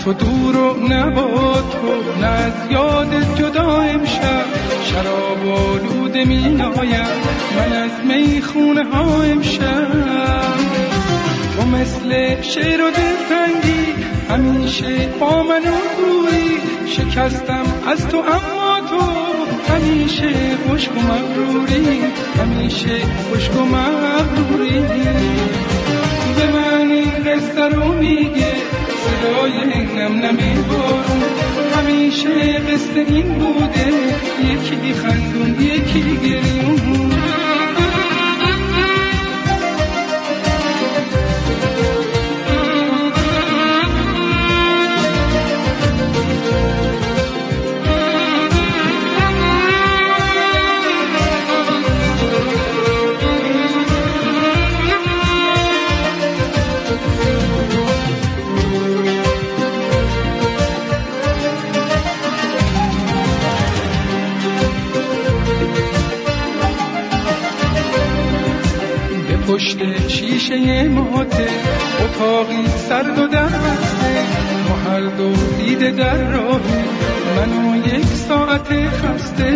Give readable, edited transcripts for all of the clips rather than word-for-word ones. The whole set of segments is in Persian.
تو دور و نه با تو، نه از یاد جدا امشب شراب آلوده می آیم من از میخونه ها امشب. تو مثل شیر و دلتنگی همیشه با من روی، شکستم از تو اما تو همیشه خشک و مغروری، همیشه خشک و مغروری. به من این قصه رو میگه صدای نم نم بارون، همیشه قصه این بوده یکی خندون یکی گریون. پشت شیشه ماته اتاقی سرد و دربسته، ما هر دو دیده در راه منو یک ساعت خسته.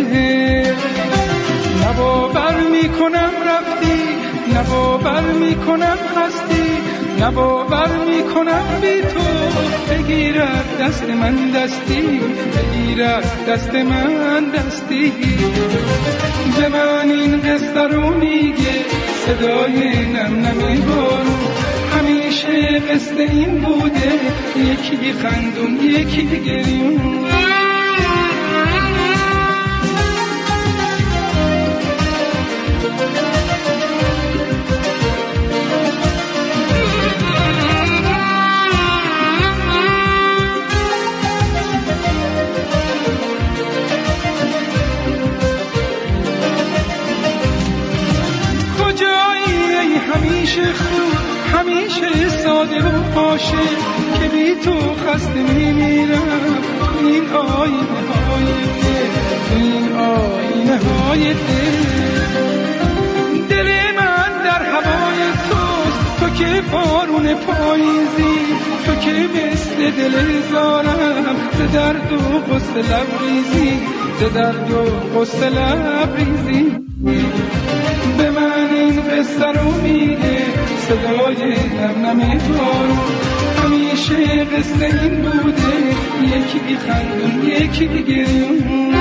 نباور میکنم رفتی، نباور میکنم هستی، نباور میکنم بی تو بگیرد دست من دستی، بگیرد دست من دستی. به من این قصه رو میگه صدای نم نم بارون، همیشه قصه این بوده یکی خندون یکی گریون. همیشه خوب، همیشه ساده و عاشق که بی تو خسته میمیرم. این آینه های دل، این آینه های دل من در هوای توست. تو که بارون پاییزی، تو که مثل دل زارم ز درد و غصه لبریزی، ز درد و غصه لبریزی. به من این قصه رو میگه صدای نم نم بارون، همیشه قصه این بوده یکی خندون یکی گریون.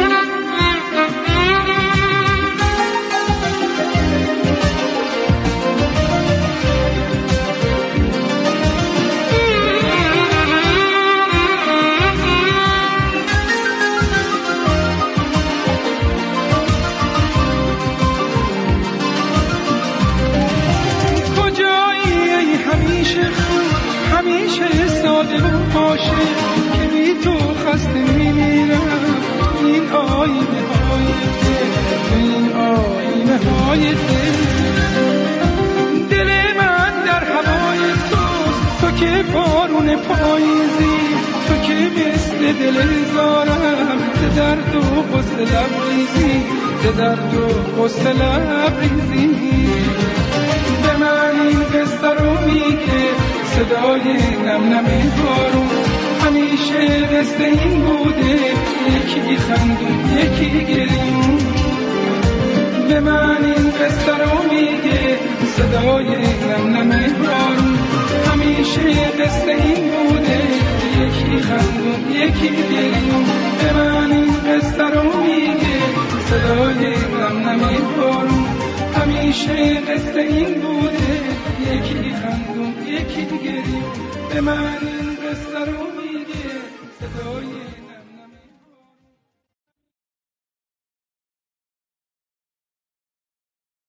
همیشه ساده و عاشق که بی تو خسته میمیرم. این آینه های دل، این آینه های دل من در هوای توست. تو که بارون پاییزی، تو که مثل دل زارم ز درد و غصه لبریزی، ز درد و غصه لبریزی. به من این قصه رو میگه صدای نم نم بارون، همیشه قصه این بوده یکی خندون یکی گریون. به من این قصه رو میگه صدای نم نم بارون، همیشه قصه این بوده یکی خندون یکی گریون. به من این قصه رو میگه صدای نم نم بارون، همیشه قصه این بوده یکی خندون یکی گریون. به من این قصه رو میگه صدای